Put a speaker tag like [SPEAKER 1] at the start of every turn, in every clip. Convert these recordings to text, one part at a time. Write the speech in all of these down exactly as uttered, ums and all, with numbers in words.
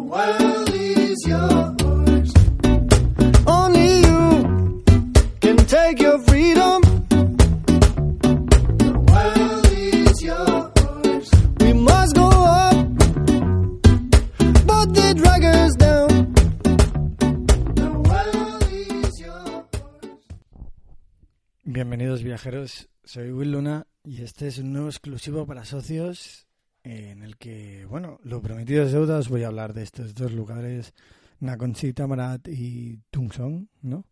[SPEAKER 1] world is yours. Only you can take your freedom. The world is yours. We must go up, but they drag us down. The world is yours.
[SPEAKER 2] Bienvenidos viajeros, soy Will Luna y este es un nuevo exclusivo para socios en el que, bueno, lo prometido es deuda. Os voy a hablar de estos dos lugares, Nakhon-Si Thammarat y Tung Song, ¿no?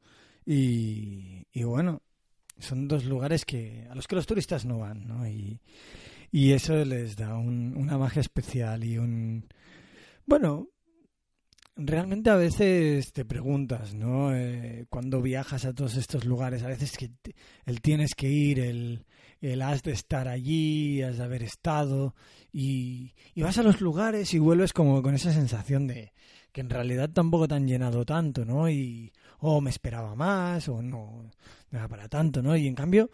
[SPEAKER 2] Y, y bueno, son dos lugares que a los que los turistas no van, ¿no? Y, y eso les da un, una magia especial y un... Bueno, realmente a veces te preguntas, ¿no? Eh, cuando viajas a todos estos lugares, a veces que te, el tienes que ir, el, el has de estar allí, has de haber estado, y, y vas a los lugares y vuelves como con esa sensación de que en realidad tampoco te han llenado tanto, ¿no? Y o oh, me esperaba más, o no, no era para tanto, ¿no? Y en cambio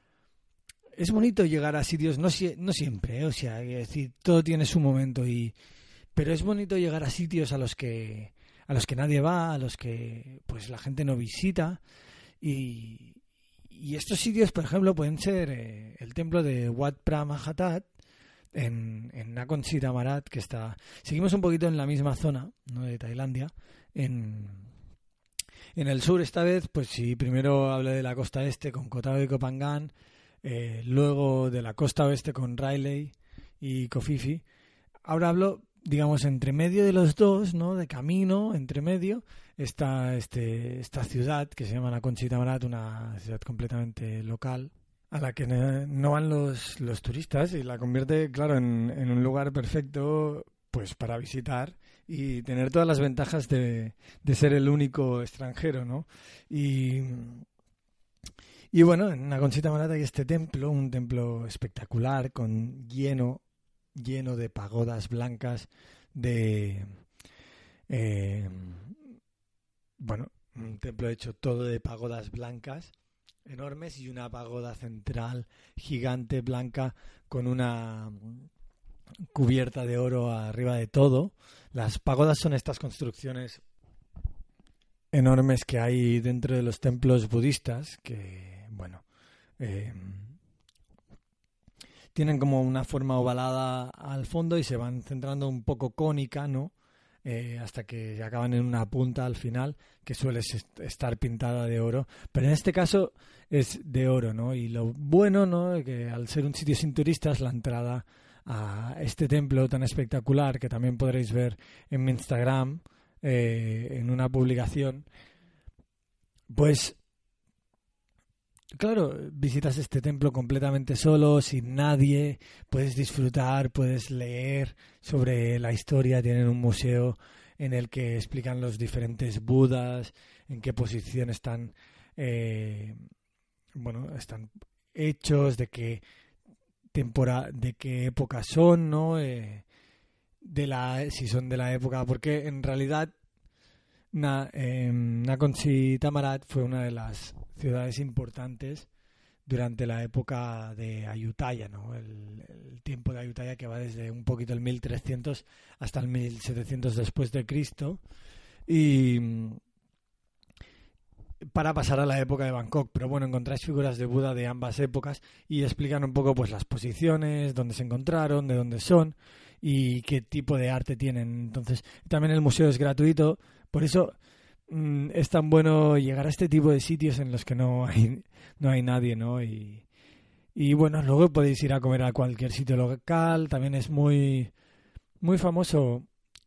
[SPEAKER 2] es bonito llegar a sitios, no, no siempre, ¿eh? O sea, es decir, todo tiene su momento y... Pero es bonito llegar a sitios a los que a los que nadie va, a los que pues la gente no visita y, y estos sitios, por ejemplo, pueden ser eh, el templo de Wat Phra Mahathat en, en Nakhon-Si Thammarat, que está... Seguimos un poquito en la misma zona, ¿no?, de Tailandia, en, en el sur esta vez. Pues sí, primero hablé de la costa este con Koh Tao y Koh Phangan, eh, luego de la costa oeste con Railay y Koh Phi Phi. Ahora hablo, digamos, entre medio de los dos, ¿no? De camino, entre medio, está este, esta ciudad que se llama Nakhon-Si Thammarat, una ciudad completamente local, a la que no van los, los turistas, y la convierte, claro, en, en un lugar perfecto pues para visitar y tener todas las ventajas de, de ser el único extranjero, ¿no? Y, y bueno, en Nakhon-Si Thammarat hay este templo, un templo espectacular, con lleno lleno de pagodas blancas, de eh, bueno, un templo hecho todo de pagodas blancas enormes y una pagoda central gigante blanca con una cubierta de oro arriba de todo. Las pagodas son estas construcciones enormes que hay dentro de los templos budistas que, bueno, eh, tienen como una forma ovalada al fondo y se van centrando un poco cónica, ¿no? Eh, hasta que acaban en una punta al final, que suele estar pintada de oro. Pero en este caso es de oro, ¿no? Y lo bueno, ¿no?, que al ser un sitio sin turistas, la entrada a este templo tan espectacular, que también podréis ver en mi Instagram, eh, en una publicación, pues... Claro, visitas este templo completamente solo, sin nadie, puedes disfrutar, puedes leer sobre la historia, tienen un museo en el que explican los diferentes budas, en qué posición están, eh, bueno, están hechos, de qué tempora, de qué época son, ¿no? Eh, de la, si son de la época, porque en realidad Na, eh, Nakhon-Si Thammarat fue una de las ciudades importantes durante la época de Ayutthaya, ¿no? El, el tiempo de Ayutthaya, que va desde un poquito el mil trescientos hasta el mil setecientos después de Cristo, y para pasar a la época de Bangkok. Pero bueno, encontráis figuras de Buda de ambas épocas y explican un poco pues las posiciones, dónde se encontraron, de dónde son y qué tipo de arte tienen. Entonces, también el museo es gratuito. Por eso mmm, es tan bueno llegar a este tipo de sitios en los que no hay no hay nadie, ¿no? Y, y bueno, luego podéis ir a comer a cualquier sitio local. También es muy muy famoso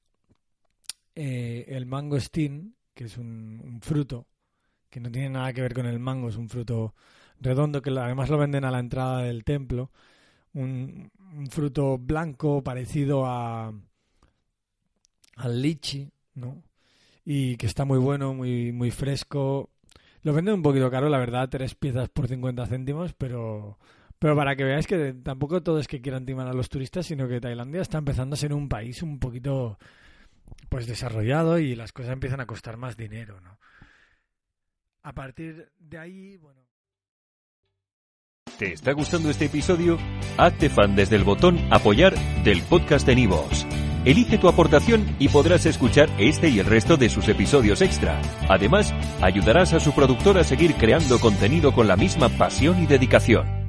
[SPEAKER 2] eh, el mangostín, que es un, un fruto que no tiene nada que ver con el mango. Es un fruto redondo que además lo venden a la entrada del templo. Un, un fruto blanco parecido a al lichi, ¿no? Y que está muy bueno, muy muy fresco. Lo venden un poquito caro, la verdad, tres piezas por cincuenta céntimos, pero pero para que veáis que tampoco todo es que quieran timar a los turistas, sino que Tailandia está empezando a ser un país un poquito pues desarrollado y las cosas empiezan a costar más dinero, ¿no? A partir de ahí, bueno...
[SPEAKER 3] ¿Te está gustando este episodio? Hazte fan desde el botón Apoyar del podcast de Nivos. Elige tu aportación y podrás escuchar este y el resto de sus episodios extra. Además, ayudarás a su productor a seguir creando contenido con la misma pasión y dedicación.